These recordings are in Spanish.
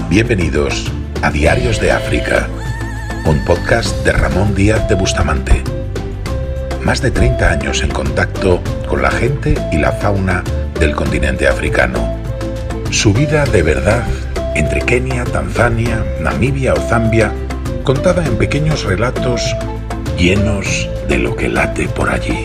Bienvenidos a Diarios de África, un podcast de Ramón Díaz de Bustamante. Más de 30 años en contacto con la gente y la fauna del continente africano. Su vida de verdad entre Kenia, Tanzania, Namibia o Zambia, contada en pequeños relatos llenos de lo que late por allí.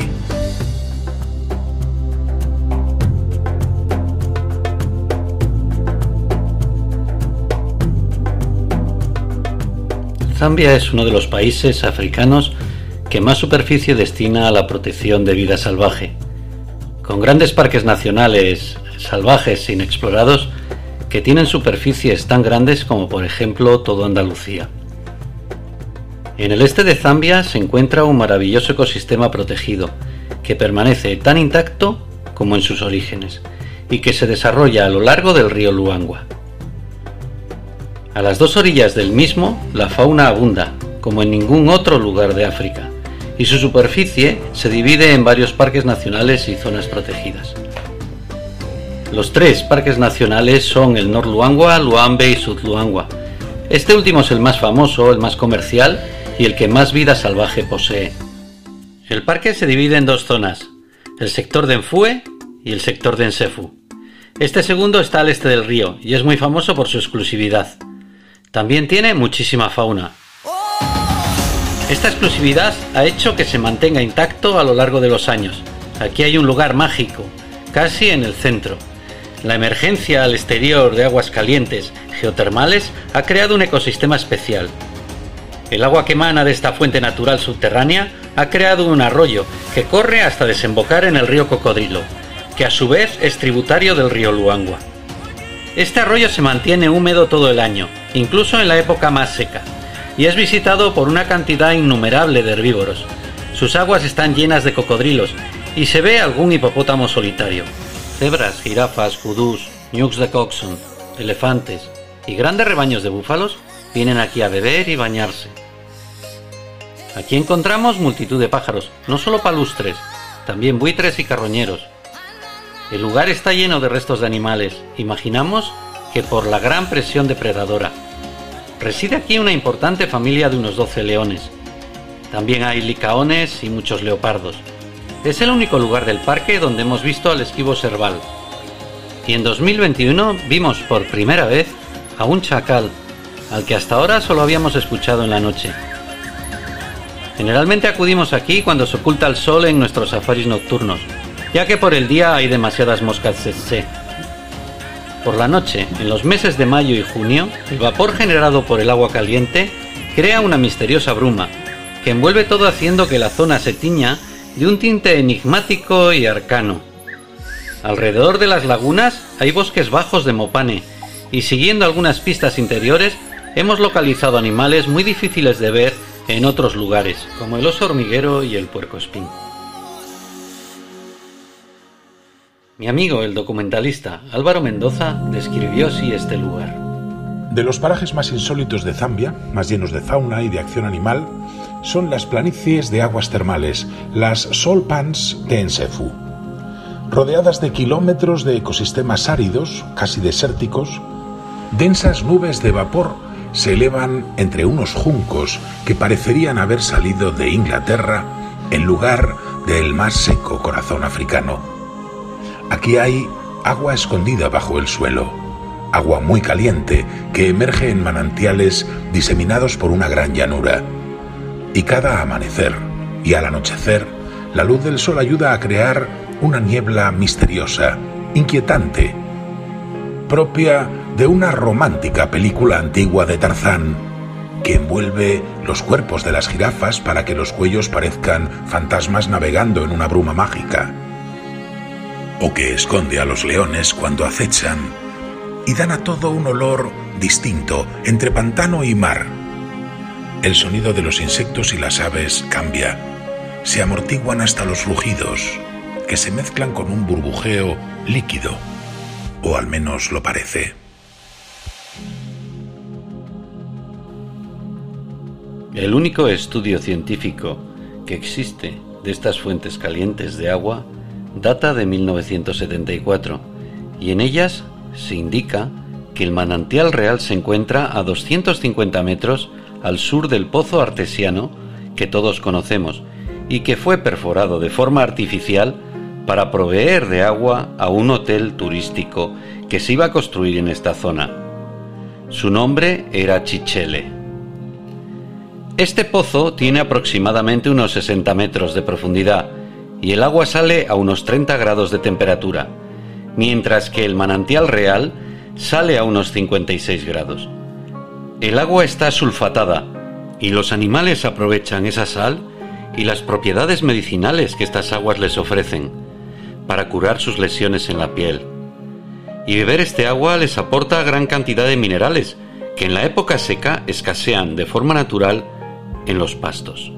Zambia es uno de los países africanos que más superficie destina a la protección de vida salvaje, con grandes parques nacionales salvajes inexplorados que tienen superficies tan grandes como por ejemplo todo Andalucía. En el este de Zambia se encuentra un maravilloso ecosistema protegido que permanece tan intacto como en sus orígenes y que se desarrolla a lo largo del río Luangwa. A las dos orillas del mismo, la fauna abunda, como en ningún otro lugar de África, y su superficie se divide en varios parques nacionales y zonas protegidas. Los tres parques nacionales son el North Luangwa, Luambe y South Luangwa. Este último es el más famoso, el más comercial y el que más vida salvaje posee. El parque se divide en dos zonas, el sector de Mfue y el sector de Nsefu. Este segundo está al este del río y es muy famoso por su exclusividad. También tiene muchísima fauna. Esta exclusividad ha hecho que se mantenga intacto a lo largo de los años. Aquí hay un lugar mágico, casi en el centro. La emergencia al exterior de aguas calientes geotermales ha creado un ecosistema especial. El agua que emana de esta fuente natural subterránea ha creado un arroyo que corre hasta desembocar en el río Cocodrilo, que a su vez es tributario del río Luangwa. Este arroyo se mantiene húmedo todo el año, incluso en la época más seca, y es visitado por una cantidad innumerable de herbívoros. Sus aguas están llenas de cocodrilos y se ve algún hipopótamo solitario. Cebras, jirafas, kudús, ñuks de coxon, elefantes y grandes rebaños de búfalos vienen aquí a beber y bañarse. Aquí encontramos multitud de pájaros, no solo palustres, también buitres y carroñeros. El lugar está lleno de restos de animales. Imaginamos que por la gran presión depredadora. Reside aquí una importante familia de unos 12 leones. También hay licaones y muchos leopardos. Es el único lugar del parque donde hemos visto al esquivo serval. Y en 2021 vimos por primera vez a un chacal, al que hasta ahora solo habíamos escuchado en la noche. Generalmente acudimos aquí cuando se oculta el sol en nuestros safaris nocturnos, ya que por el día hay demasiadas moscas tsetse. Por la noche, en los meses de mayo y junio, el vapor generado por el agua caliente crea una misteriosa bruma, que envuelve todo haciendo que la zona se tiña de un tinte enigmático y arcano. Alrededor de las lagunas hay bosques bajos de mopane, y siguiendo algunas pistas interiores, hemos localizado animales muy difíciles de ver en otros lugares, como el oso hormiguero y el puercoespín. Mi amigo, el documentalista Álvaro Mendoza, describió así este lugar. De los parajes más insólitos de Zambia, más llenos de fauna y de acción animal, son las planicies de aguas termales, las Salt Pans de Nsefu. Rodeadas de kilómetros de ecosistemas áridos, casi desérticos, densas nubes de vapor se elevan entre unos juncos que parecerían haber salido de Inglaterra en lugar del más seco corazón africano. Aquí hay agua escondida bajo el suelo, agua muy caliente que emerge en manantiales diseminados por una gran llanura. Y cada amanecer y al anochecer, la luz del sol ayuda a crear una niebla misteriosa, inquietante, propia de una romántica película antigua de Tarzán, que envuelve los cuerpos de las jirafas para que los cuellos parezcan fantasmas navegando en una bruma mágica, o que esconde a los leones cuando acechan y dan a todo un olor distinto entre pantano y mar. El sonido de los insectos y las aves cambia, se amortiguan hasta los rugidos, que se mezclan con un burbujeo líquido, o al menos lo parece. El único estudio científico que existe de estas fuentes calientes de agua data de 1974 y en ellas se indica que el manantial real se encuentra a 250 metros al sur del pozo artesiano que todos conocemos y que fue perforado de forma artificial para proveer de agua a un hotel turístico que se iba a construir en esta zona. Su nombre era Chichele. Este pozo tiene aproximadamente unos 60 metros de profundidad y el agua sale a unos 30 grados de temperatura, mientras que el manantial real sale a unos 56 grados. El agua está sulfatada y los animales aprovechan esa sal y las propiedades medicinales que estas aguas les ofrecen para curar sus lesiones en la piel. Y beber este agua les aporta gran cantidad de minerales que en la época seca escasean de forma natural en los pastos.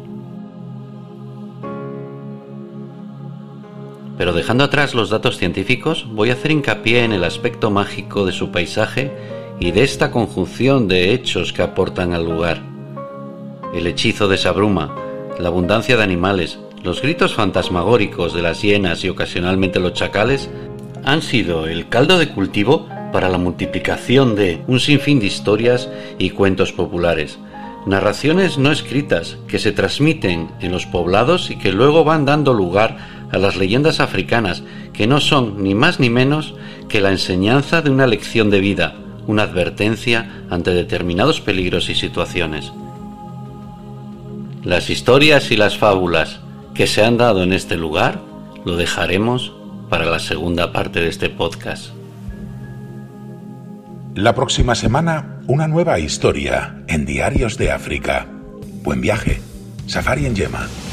Pero dejando atrás los datos científicos, voy a hacer hincapié en el aspecto mágico de su paisaje y de esta conjunción de hechos que aportan al lugar. El hechizo de esa bruma, la abundancia de animales, los gritos fantasmagóricos de las hienas y ocasionalmente los chacales han sido el caldo de cultivo para la multiplicación de un sinfín de historias y cuentos populares, narraciones no escritas que se transmiten en los poblados y que luego van dando lugar a las leyendas africanas, que no son ni más ni menos que la enseñanza de una lección de vida, una advertencia ante determinados peligros y situaciones. Las historias y las fábulas que se han dado en este lugar lo dejaremos para la segunda parte de este podcast. La próxima semana, una nueva historia en Diarios de África. Buen viaje. Safari en Yema.